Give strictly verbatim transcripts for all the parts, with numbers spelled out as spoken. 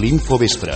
L'Infovespre.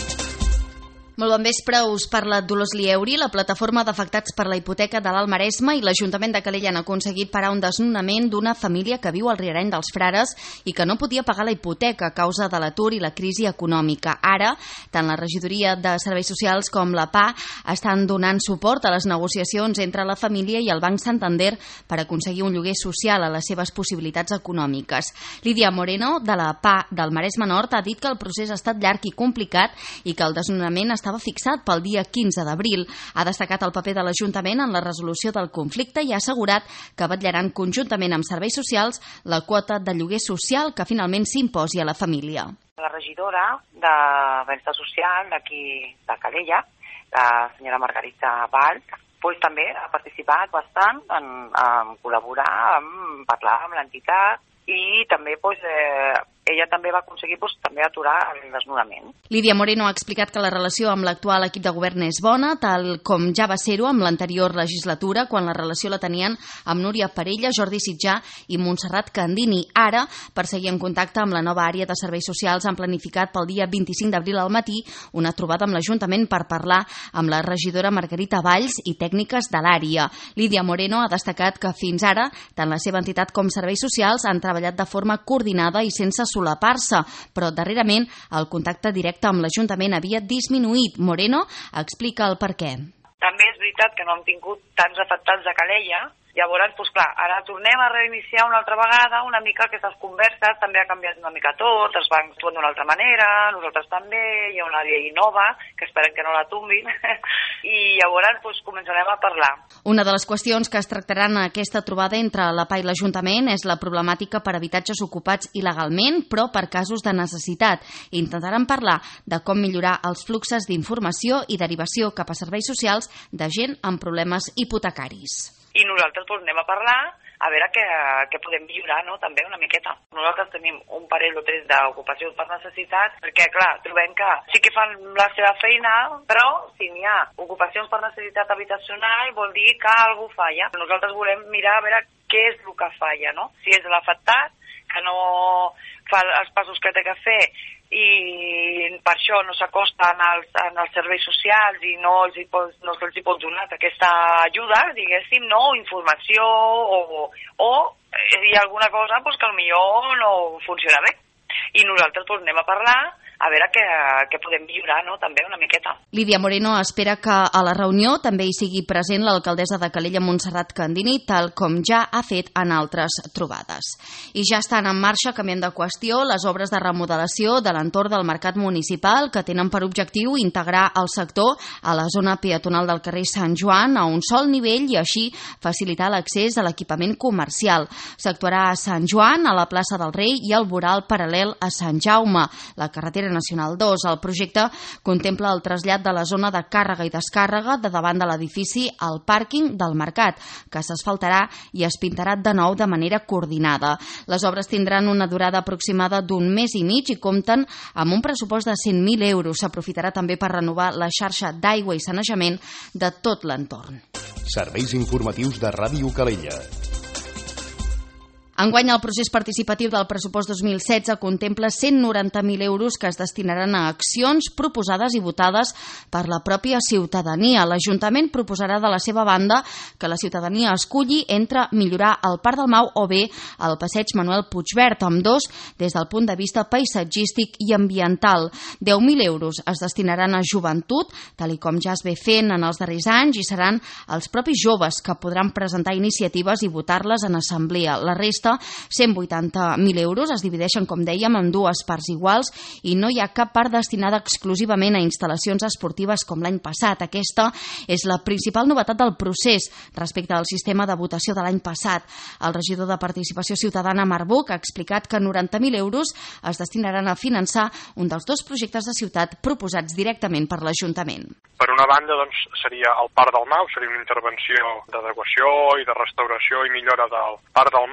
Molt bon vespre, us parla Dolors Lieuri. La plataforma d'afectats per la hipoteca de l'Alt Maresme i l'Ajuntament de Calella han aconseguit parar un desnonament d'una família que viu al Riareny dels Frares i que no podia pagar la hipoteca a causa de l'atur i la crisi econòmica. Ara, tant la Regidoria de Serveis Socials com la P A estan donant suport a les negociacions entre la família i el Banc Santander per aconseguir un lloguer social a les seves possibilitats econòmiques. Lídia Moreno, de la P A del Maresme Nord, ha dit que el procés ha estat llarg i complicat i que el desnonament està estava fixat pel dia quinze d'abril. Ha destacat el paper de l'Ajuntament en la resolució del conflicte i ha assegurat que vetllaran conjuntament amb serveis socials la quota de lloguer social que finalment s'imposi a la família. La regidora de Benestar Social d'aquí de Calella, la senyora Margarita Valls, pues, també ha participat bastant en, en col·laborar, en parlar amb l'entitat i també pues, eh, ella també va aconseguir pues, també aturar el desnonament. Lídia Moreno ha explicat que la relació amb l'actual equip de govern és bona, tal com ja va ser-ho amb l'anterior legislatura, quan la relació la tenien amb Núria Parella, Jordi Sitjà i Montserrat Candini. Ara, per seguir en contacte amb la nova àrea de serveis socials, han planificat pel dia vint-i-cinc d'abril al matí una trobada amb l'Ajuntament per parlar amb la regidora Margarita Valls i tècniques de l'àrea. Lídia Moreno ha destacat que fins ara tant la seva entitat com serveis socials han treballat de forma coordinada i sense solapar-se, però darrerament el contacte directe amb l'Ajuntament havia disminuït. Moreno explica el perquè. També és veritat que no hem tingut tants afectats de Calella. Llavors, doncs clar, ara tornem a reiniciar una altra vegada una mica aquestes converses, també ha canviat una mica tot, els bancs actuen d'una altra manera, nosaltres també, hi ha una llei nova, que esperem que no la tombin, i llavors doncs, començarem a parlar. Una de les qüestions que es tractaran en aquesta trobada entre la P A i l'Ajuntament és la problemàtica per habitatges ocupats il·legalment, però per casos de necessitat. Intentaran parlar de com millorar els fluxos d'informació i derivació cap a serveis socials de gent amb problemes hipotecaris. I nosaltres doncs, anem a parlar a veure què, què podem millorar, no? També una miqueta. Nosaltres tenim un parell o tres d'ocupacions per necessitat, perquè, clar, trobem que sí que fan la seva feina, però si n'hi ha ocupacions per necessitat habitacional vol dir que alguna falla. Nosaltres volem mirar a veure què és el que falla, no? Si és l'afectat, que no fa els passos que té que fer i per això no s'acosta en els, en els serveis socials i no, els hi pot, no se'ls hi pot donar aquesta ajuda, diguéssim, no? Informació o, o hi ha alguna cosa pues, que potser no funciona bé. I nosaltres pues, anem a parlar a veure què, què podem millorar, no? També una miqueta. Lídia Moreno espera que a la reunió també hi sigui present l'alcaldessa de Calella, Montserrat Candini, tal com ja ha fet en altres trobades. I ja estan en marxa, canviant de qüestió, les obres de remodelació de l'entorn del mercat municipal que tenen per objectiu integrar el sector a la zona peatonal del carrer Sant Joan a un sol nivell i així facilitar l'accés a l'equipament comercial. S'actuarà a Sant Joan, a la plaça del Rei i al voral paral·lel a Sant Jaume, la carretera Nacional dos. El projecte contempla el trasllat de la zona de càrrega i descàrrega de davant de l'edifici al pàrquing del mercat, que s'asfaltarà i es pintarà de nou de manera coordinada. Les obres tindran una durada aproximada d'un mes i mig i compten amb un pressupost de cent mil euros. S'aprofitarà també per renovar la xarxa d'aigua i sanejament de tot l'entorn. Serveis informatius de Ràdio Calella. Enguany, el procés participatiu del pressupost dos mil setze contempla cent noranta mil euros que es destinaran a accions proposades i votades per la pròpia ciutadania. L'Ajuntament proposarà de la seva banda que la ciutadania esculli entre millorar el Parc del Mau o bé el passeig Manuel Puigverd, amb dos des del punt de vista paisatgístic i ambiental. deu mil euros es destinaran a joventut, tal i com ja es ve fent en els darrers anys, i seran els propis joves que podran presentar iniciatives i votar-les en assemblea. La resta, cent vuitanta mil euros, es divideixen, com dèiem, en dues parts iguals i no hi ha cap part destinada exclusivament a instal·lacions esportives com l'any passat. Aquesta és la principal novetat del procés respecte al sistema de votació de l'any passat. El regidor de Participació Ciutadana, Marc Buch, ha explicat que noranta mil euros es destinaran a finançar un dels dos projectes de ciutat proposats directament per l'Ajuntament. Per una banda, doncs, seria el Parc del Mau, seria una intervenció d'adequació i de restauració i millora del Parc del Mau, sobretot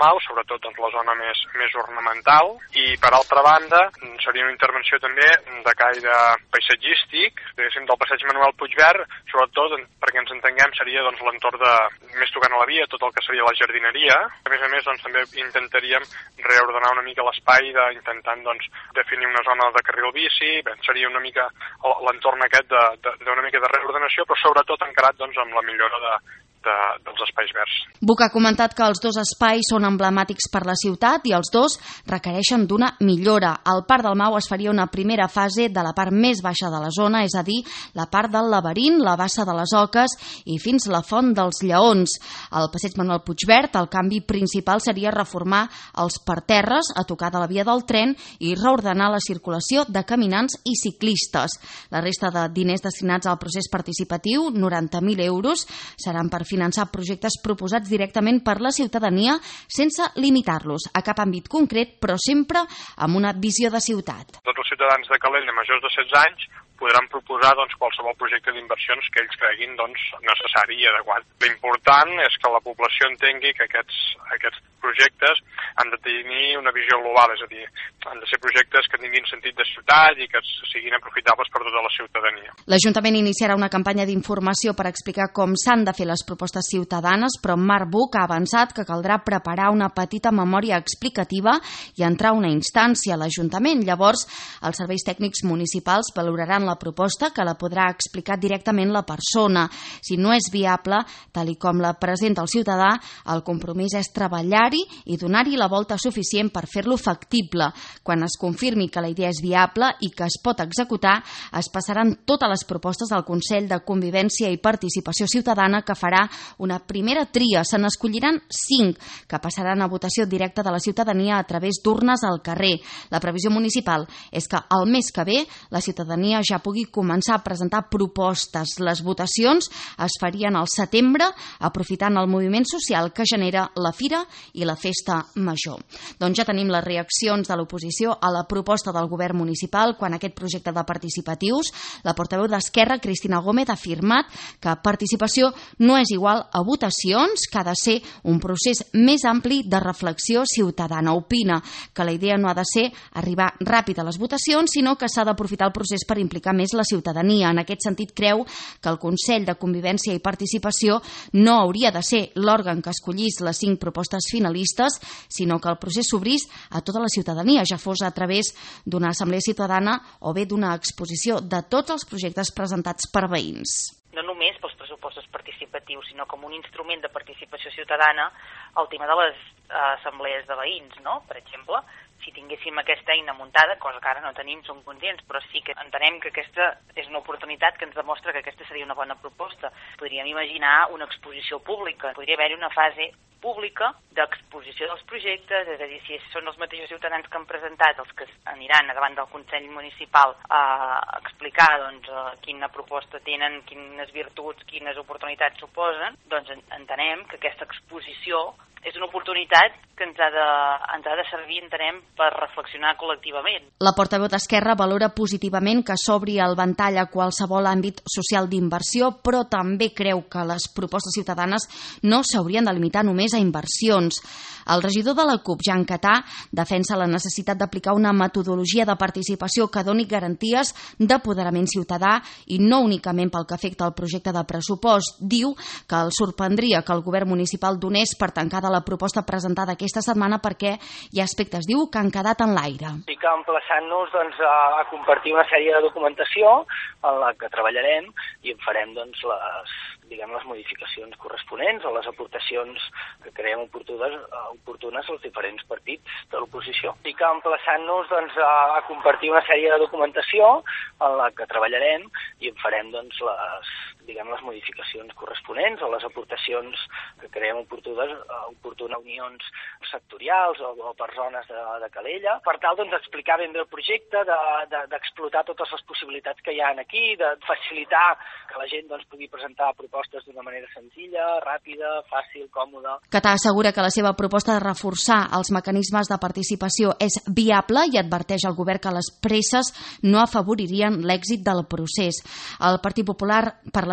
sobretot doncs, la zona més, més ornamental, i per altra banda seria una intervenció també de caire paisatgístic, diguéssim, del passeig Manuel Puigverd, sobretot perquè ens entenguem seria doncs, l'entorn de més tocant a la via, tot el que seria la jardineria. A més a més doncs, també intentaríem reordenar una mica l'espai de, intentant doncs, definir una zona de carril bici, bé, seria una mica l'entorn aquest d'una mica de reordenació, però sobretot encarat doncs, amb la millora de De, dels espais verds. Buch ha comentat que els dos espais són emblemàtics per la ciutat i els dos requereixen d'una millora. Al Parc del Mau es faria una primera fase de la part més baixa de la zona, és a dir, la part del laberint, la bassa de les Oques i fins la Font dels Lleons. Al passeig Manuel Puigverd, el canvi principal seria reformar els parterres a tocar de la via del tren i reordenar la circulació de caminants i ciclistes. La resta de diners destinats al procés participatiu, noranta mil euros, seran per finançar projectes proposats directament per la ciutadania sense limitar-los a cap àmbit concret, però sempre amb una visió de ciutat. Tots els ciutadans de Calella majors de setze anys podran proposar doncs, qualsevol projecte d'inversions que ells creguin doncs, necessari i adequat. L'important és que la població entengui que aquests, aquests projectes han de tenir una visió global, és a dir, han de ser projectes que tinguin sentit de ciutat i que siguin aprofitables per tota la ciutadania. L'Ajuntament iniciarà una campanya d'informació per explicar com s'han de fer les propostes ciutadanes, però Marc Buch ha avançat que caldrà preparar una petita memòria explicativa i entrar a una instància a l'Ajuntament. Llavors, els serveis tècnics municipals valoraran la proposta, que la podrà explicar directament la persona. Si no és viable, tal i com la presenta el ciutadà, el compromís és treballar-hi i donar-hi la volta suficient per fer-lo factible. Quan es confirmi que la idea és viable i que es pot executar, es passaran totes les propostes al Consell de Convivència i Participació Ciutadana, que farà una primera tria. Se n'escolliran cinc, que passaran a votació directa de la ciutadania a través d'urnes al carrer. La previsió municipal és que el mes que ve la ciutadania ja pugui començar a presentar propostes. Les votacions es farien al setembre, aprofitant el moviment social que genera la Fira i la Festa Major. Doncs ja tenim les reaccions de l'oposició a la proposta del govern municipal quan aquest projecte de participatius. La portaveu d'Esquerra, Cristina Gómez, ha afirmat que participació no és igual a votacions, que ha de ser un procés més ampli de reflexió ciutadana. Opina que la idea no ha de ser arribar ràpid a les votacions, sinó que s'ha d'aprofitar el procés per implicar més la ciutadania. En aquest sentit, creu que el Consell de Convivència i Participació no hauria de ser l'òrgan que escollís les cinc propostes finalistes, sinó que el procés s'obrís a tota la ciutadania, ja fos a través d'una assemblea ciutadana o bé d'una exposició de tots els projectes presentats per veïns. No només pels pressupostos participatius, sinó com un instrument de participació ciutadana el tema de les assemblees de veïns, no? Per exemple, si tinguéssim aquesta eina muntada, cosa que ara no tenim, som conscients, però sí que entenem que aquesta és una oportunitat que ens demostra que aquesta seria una bona proposta. Podríem imaginar una exposició pública, podria haver-hi una fase pública d'exposició dels projectes, és a dir, si són els mateixos ciutadans que han presentat els que aniran davant del Consell Municipal a explicar doncs, quina proposta tenen, quines virtuts, quines oportunitats suposen, doncs entenem que aquesta exposició és una oportunitat que ens ha, de, ens ha de servir, entenem, per reflexionar col·lectivament. La portaveu d'Esquerra valora positivament que s'obri el ventall a qualsevol àmbit social d'inversió, però també creu que les propostes ciutadanes no s'haurien de limitar només a inversions. El regidor de la CUP, Jan Catà, defensa la necessitat d'aplicar una metodologia de participació que doni garanties d'apoderament ciutadà i no únicament pel que afecta al projecte de pressupost. Diu que el sorprendria que el govern municipal donés per tancada la proposta presentada aquesta setmana perquè hi ha aspectes, diu, que han quedat en l'aire. Sí que emplaçant-nos doncs, a compartir una sèrie de documentació en la que treballarem i en farem doncs, les, diguem, les modificacions corresponents o les aportacions que creiem oportunes, oportunes als diferents partits de l'oposició. Sí que emplaçant-nos doncs, a compartir una sèrie de documentació en la que treballarem i en farem doncs, les, diguem, les modificacions corresponents o les aportacions que creiem oportunes, oportunes unions sectorials o, o per zones de, de Calella, per tal doncs, d'explicar ben bé el projecte, d'explotar de, de, totes les possibilitats que hi ha aquí, de facilitar que la gent doncs, pugui presentar propostes d'una manera senzilla, ràpida, fàcil, còmoda. Catà assegura que la seva proposta de reforçar els mecanismes de participació és viable i adverteix al govern que les presses no afavoririen l'èxit del procés. El Partit Popular per la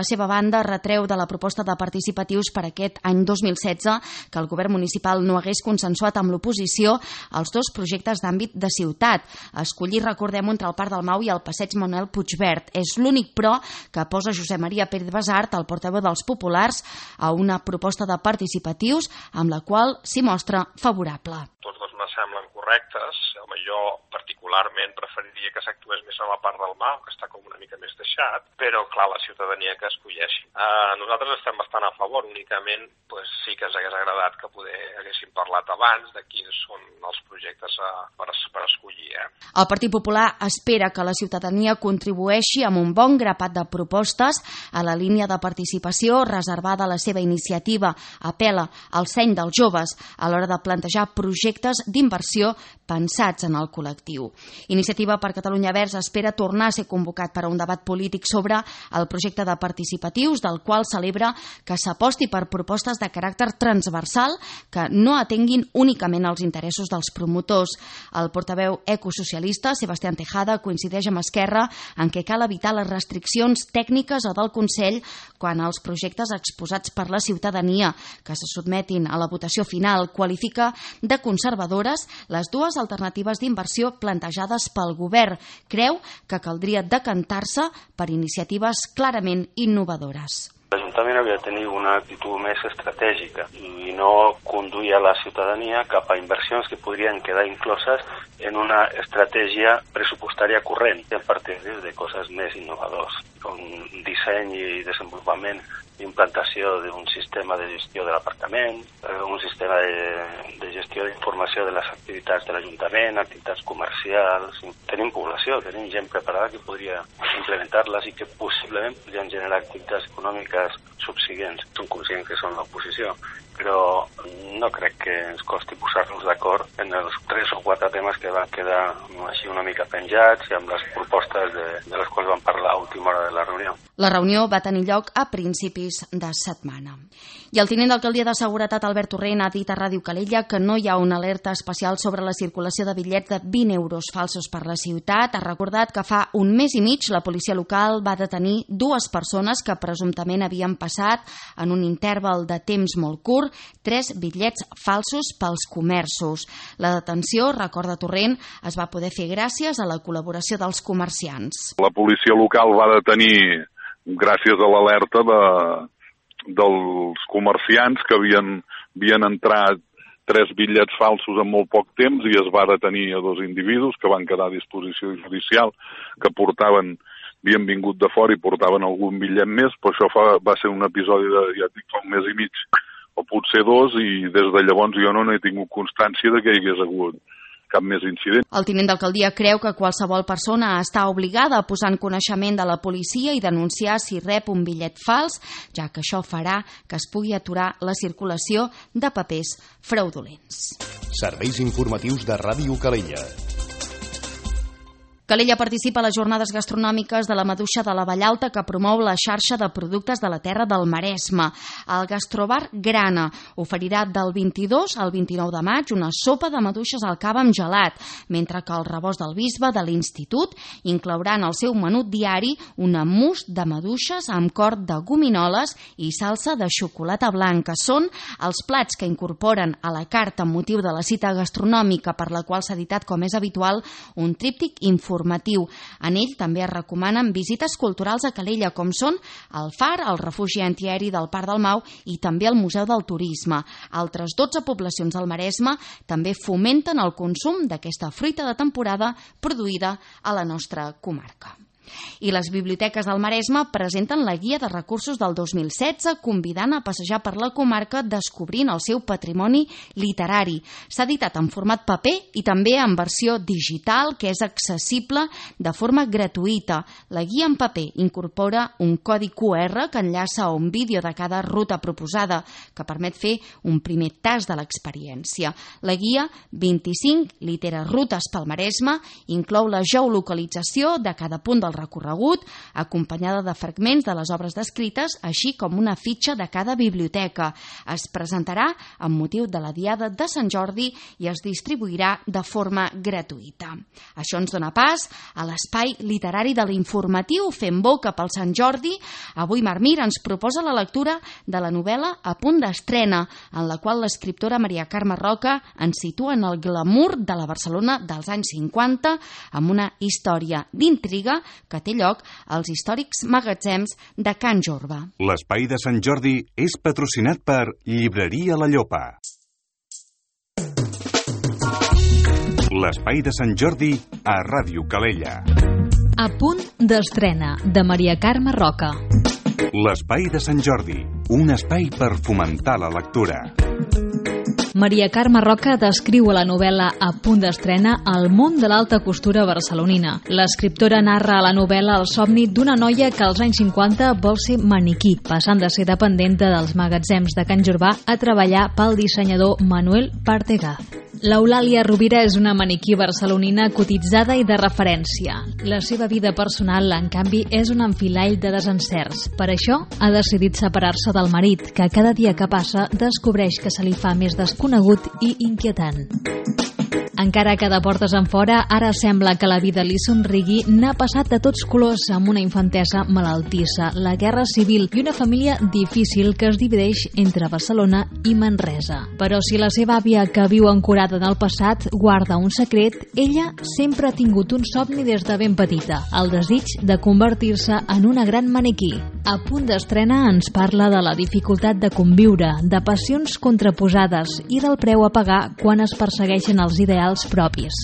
la seva banda, retreu de la proposta de participatius per aquest any dos mil setze que el govern municipal no hagués consensuat amb l'oposició els dos projectes d'àmbit de ciutat. Escollir, recordem, entre el Parc del Mau i el Passeig Manuel Puigverd. És l'únic però que posa Josep Maria Pérez Basart, el portaveu dels populars, a una proposta de participatius amb la qual s'hi mostra favorable. Tots dos me semblen correctes. Home, jo particularment preferiria que s'actués més a la part del Mau, que està com una mica més deixat, però clar, la ciutadania que escolleixi. Uh, nosaltres estem bastant a favor, únicament pues, sí que ens hagués agradat que poder haguéssim parlat abans de quins són els projectes a, per, per escollir. Eh? El Partit Popular espera que la ciutadania contribueixi amb un bon grapat de propostes a la línia de participació reservada a la seva iniciativa. Apela al seny dels joves a l'hora de plantejar projectes d'inversió pensats en el col·lectiu. Iniciativa per Catalunya Verds espera tornar a ser convocat per a un debat polític sobre el projecte de participatius, del qual celebra que s'aposti per propostes de caràcter transversal que no atenguin únicament els interessos dels promotors. El portaveu ecosocialista, Sebastián Tejada, coincideix amb Esquerra en què cal evitar les restriccions tècniques o del Consell quan els projectes exposats per la ciutadania que se sotmetin a la votació final qualifica de conservadores les dues alternatives d'inversió plantejades pel govern. Creu que caldria decantar-se per iniciatives clarament innovadores. L'Ajuntament havia de tenir una actitud més estratègica i no conduir a la ciutadania cap a inversions que podrien quedar incloses en una estratègia pressupostària corrent a partir de coses més innovadors, com disseny i desenvolupament i implantació d'un sistema de gestió de l'aparcament, un sistema de, de gestió d'informació de les activitats de l'Ajuntament, activitats comercials. Tenim població, tenim gent preparada que podria implementar-les i que possiblement podrien generar activitats econòmiques subsiguients. Som conscients que són l'oposició, però no crec que ens costi posar-nos d'acord en els tres o quatre temes que van quedar així una mica penjats i amb les propostes de, de les quals vam parlar a última hora de la reunió. La reunió va tenir lloc a principis de setmana. I el tinent d'alcaldia de Seguretat, Albert Torrent, ha dit a Ràdio Calella que no hi ha una alerta especial sobre la circulació de bitllets de vint euros falsos per la ciutat. Ha recordat que fa un mes i mig la policia local va detenir dues persones que presumptament havien passat en un interval de temps molt curt tres bitllets falsos pels comerços. La detenció, recorda Torrent, es va poder fer gràcies a la col·laboració dels comerciants. La policia local va detenir gràcies a l'alerta de, dels comerciants que havien, havien entrat tres bitllets falsos en molt poc temps i es va detenir a dos individus que van quedar a disposició judicial que portaven, havien vingut de fora i portaven algun bitllet més, però això fa, va ser un episodi de, ja dic, fa un mes i mig o potser dos i des de llavors jo no n'he tingut constància de que hi hagués hagut cap més incident. El tinent d'alcaldia creu que qualsevol persona està obligada a posar en coneixement de la policia i denunciar si rep un bitllet fals, ja que això farà que es pugui aturar la circulació de papers fraudulents. Serveis informatius de Ràdio Calella. Calella participa a les jornades gastronòmiques de la Maduixa de la Vallalta que promou la xarxa de productes de la terra del Maresme. El Gastrobar Grana oferirà del vint-i-dos al vint-i-nou de maig una sopa de maduixes al cava amb gelat, mentre que el Rebost del Bisbe de l'Institut inclourà en el seu menú diari un mousse de maduixes amb cort de gominoles i salsa de xocolata blanca. Són els plats que incorporen a la carta amb motiu de la cita gastronòmica per la qual s'ha editat, com és habitual, un tríptic informatiu. En ell també es recomanen visites culturals a Calella, com són el Far, el refugi antiaeri del Parc del Mau i també el Museu del Turisme. Altres dotze poblacions del Maresme també fomenten el consum d'aquesta fruita de temporada produïda a la nostra comarca. I les biblioteques del Maresme presenten la guia de recursos del dos mil setze, convidant a passejar per la comarca descobrint el seu patrimoni literari. S'ha editat en format paper i també en versió digital, que és accessible de forma gratuïta. La guia en paper incorpora un codi cu erre que enllaça a un vídeo de cada ruta proposada, que permet fer un primer tast de l'experiència. La guia vint-i-cinc literes rutes pel Maresme inclou la geolocalització de cada punt del el recorregut, acompanyada de fragments de les obres descrites, així com una fitxa de cada biblioteca. Es presentarà amb motiu de la Diada de Sant Jordi i es distribuirà de forma gratuïta. Això ens dona pas a l'espai literari de l'informatiu Fent boca pel Sant Jordi. Avui Marmir ens proposa la lectura de la novel·la A punt d'estrena, en la qual l'escriptora Maria Carme Roca ens situa en el glamour de la Barcelona dels anys cinquanta amb una història d'intriga que té lloc als històrics magatzems de Can Jorba. L'espai de Sant Jordi és patrocinat per Llibreria La Llopa. L'espai de Sant Jordi a Ràdio Calella. A punt d'estrena, de Maria Carme Roca. L'espai de Sant Jordi, un espai per fomentar la lectura. Maria Carme Roca descriu a la novel·la A punt d'estrena el món de l'alta costura barcelonina. L'escriptora narra a la novel·la el somni d'una noia que als anys cinquanta vol ser maniquí, passant de ser dependenta dels magatzems de Can Jorbà a treballar pel dissenyador Manuel Partegaz. L'Eulàlia Rovira és una maniquí barcelonina cotitzada i de referència. La seva vida personal, en canvi, és un enfilall de desencerts. Per això, ha decidit separar-se del marit, que cada dia que passa descobreix que se li fa més desconegut i inquietant. Encara que de portes enfora, ara sembla que la vida li somrigui, n'ha passat de tots colors amb una infantesa malaltissa, la guerra civil i una família difícil que es divideix entre Barcelona i Manresa. Però si la seva àvia, que viu ancorada en el passat, guarda un secret, ella sempre ha tingut un somni des de ben petita, el desig de convertir-se en una gran maniquí. A punt d'estrena ens parla de la dificultat de conviure, de passions contraposades i del preu a pagar quan es persegueixen els ideals propis.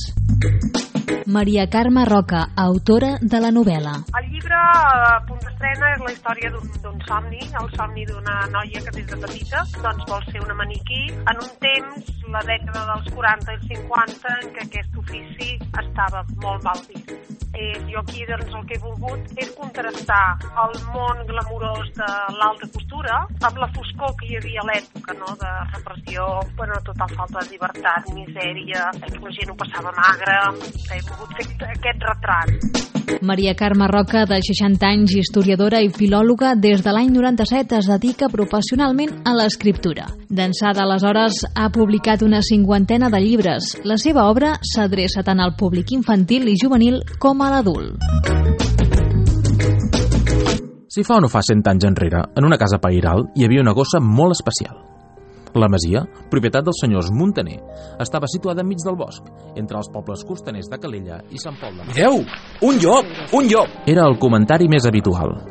Maria Carme Roca, autora de la novel·la. El llibre A punt d'estrena és la història d'un somni, el somni d'una noia que des de petita doncs, vol ser una maniquí en un temps, la dècada dels quaranta i cinquanta, en què aquest ofici estava molt mal vist. Eh, jo aquí doncs, el que he volgut és contrastar el món glamurós de l'alta costura amb la foscor que hi havia a l'època, no? De repressió, bueno, total falta de llibertat, misèria, que la gent ho passava magre. He volgut fer aquest retrat. Maria Carme Roca, de seixanta anys, historiadora i filòloga, des de l'any noranta-set es dedica professionalment a l'escriptura. D'ençà d'aleshores ha publicat una cinquantena de llibres. La seva obra s'adreça tant al públic infantil i juvenil com a l'adult. Si fa o no fa cent anys enrere, en una casa pairal hi havia una gossa molt especial. La masia, propietat dels senyors Muntaner, estava situada enmig del bosc, entre els pobles costaners de Calella i Sant Pol de Mar. Mireu! Un llop! Un llop! Era el comentari més habitual.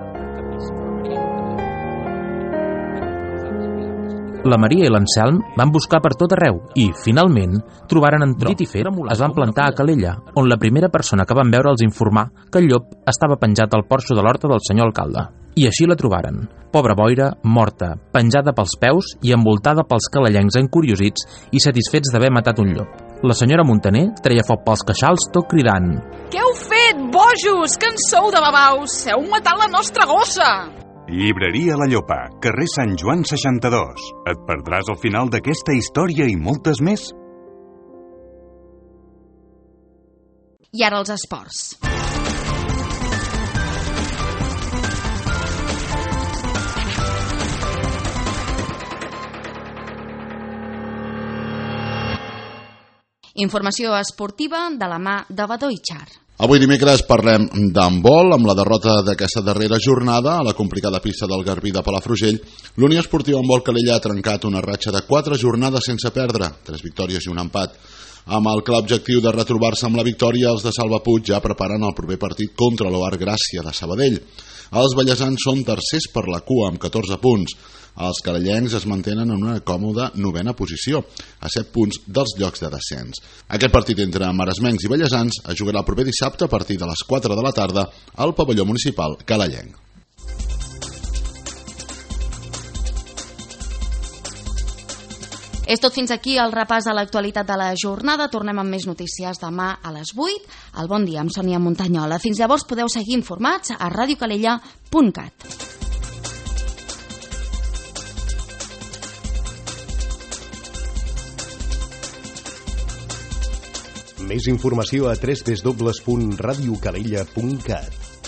La Maria i l'Anselm van buscar per tot arreu i, finalment, trobaren en tro. Dit i fet, es van plantar a Calella, on la primera persona que van veure els informà que el llop estava penjat al porxo de l'horta del senyor alcalde. I així la trobaren, pobra boira, morta, penjada pels peus i envoltada pels calellencs encuriosits i satisfets d'haver matat un llop. La senyora Muntaner treia foc pels queixals tot cridant: Què heu fet, bojos? Que en sou de babaus? Heu matat la nostra gossa! Llibreria La Llopa, carrer Sant Joan seixanta-dos. Et perdràs al final d'aquesta història i moltes més? I ara els esports. Informació esportiva de la mà de Badó i Char. Avui dimecres parlem d'handbol. Amb la derrota d'aquesta darrera jornada a la complicada pista del Garbí de Palafrugell, l'Unió Esportiva Handbol Calella ha trencat una ratxa de quatre jornades sense perdre, tres victòries i un empat. Amb el clar objectiu de retrobar-se amb la victòria, els de Salva Puig ja preparen el proper partit contra l'Oar Gràcia de Sabadell. Els ballesans són tercers per la cua amb catorze punts. Els calellencs es mantenen en una còmoda novena posició, a set punts dels llocs de descens. Aquest partit entre maresmencs i ballesans es jugarà el proper dissabte a partir de les quatre de la tarda al pavelló municipal calellenc. És tot fins aquí el repàs de l'actualitat de la jornada. Tornem amb més notícies demà a les vuit. El Bon Dia amb Sònia Montanyola. Fins llavors podeu seguir informats a radiocalella punt cat. Més informació a w w w punt radio calella punt cat.